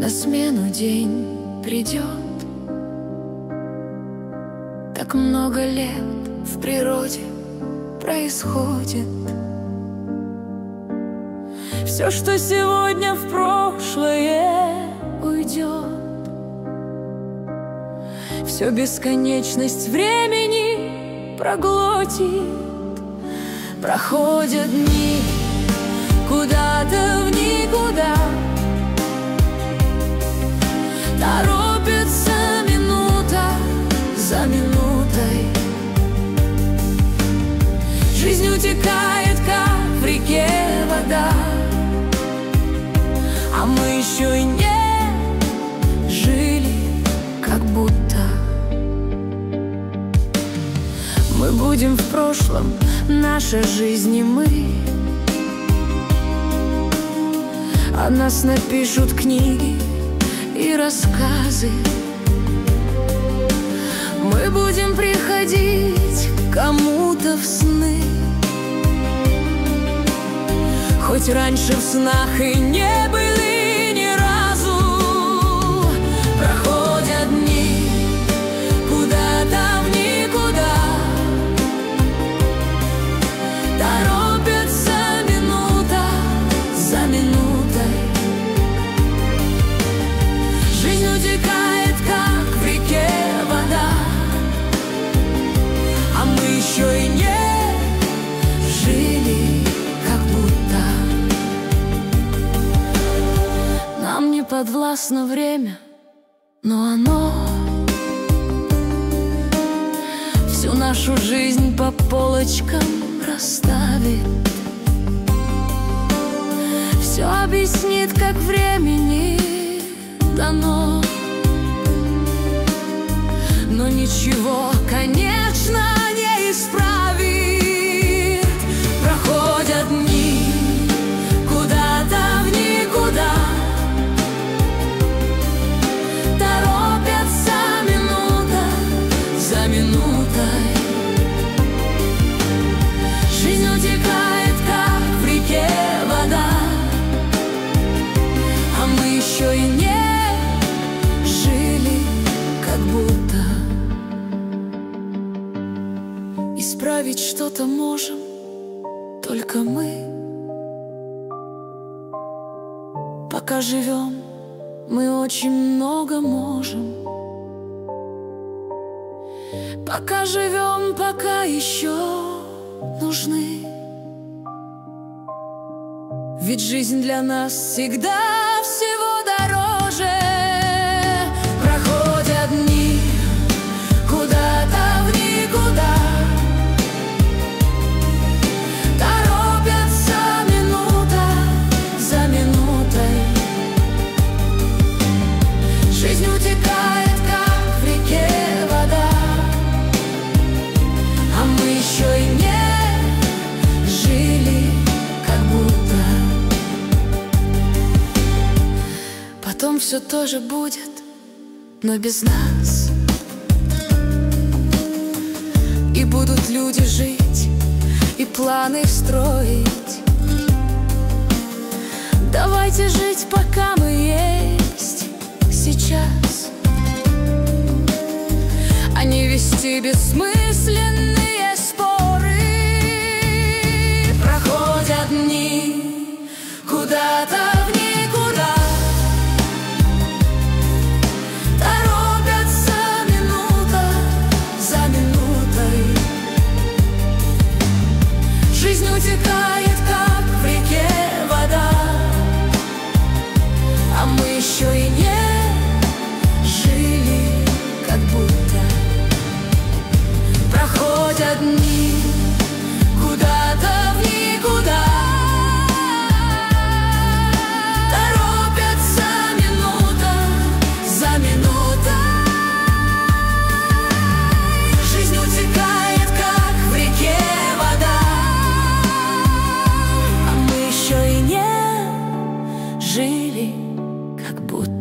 на смену день придет. Так много лет в природе происходит. Все, что сегодня в прошлое уйдет, все бесконечность времени проглотит. Проходят дни куда-то в никуда, торопится минута за минутой. Жизнь утекает, как в реке вода, а мы еще и не жили, как будто. Мы будем в прошлом, наша жизнь и мы. О нас напишут книги и рассказы. Мы будем приходить кому-то в сны, хоть раньше в снах и не были ни разу. Проходят дни куда-то в никуда, торопится минута за минутой. Жизнь утекает, как в реке вода, а мы еще и не жили, как будто. Нам не подвластно время, но оно всю нашу жизнь по полочкам расставит. Все объяснит, как времени дано. Но ничего, конечно, не исправит. Проходят дни куда-то в никуда, торопятся минута за минутой. Жизнь утекает, как в реке вода, а мы еще и не жили, как будто. Исправить что-то можем только мы. Пока живем, мы очень много можем. Пока живем, пока еще нужны. Ведь жизнь для нас всегда всего дороже. Проходят дни куда-то в никуда, торопятся минута за минутой. Жизнь утекает, как в реке вода, а мы еще и не жили, как будто. Потом все тоже будет, но без нас. И будут люди жить и планы строить. Давайте жить, пока мы есть сейчас, а не вести бессмысленные споры. Проходят дни куда-то в никуда, торопятся минута за минутой. Жизнь утекает, как в реке вода, а мы еще и не жили, как будто. Проходят дни куда-то в никуда, торопятся минута за минутой. Жизнь утекает, как в реке вода, а мы еще и не жили, как будто.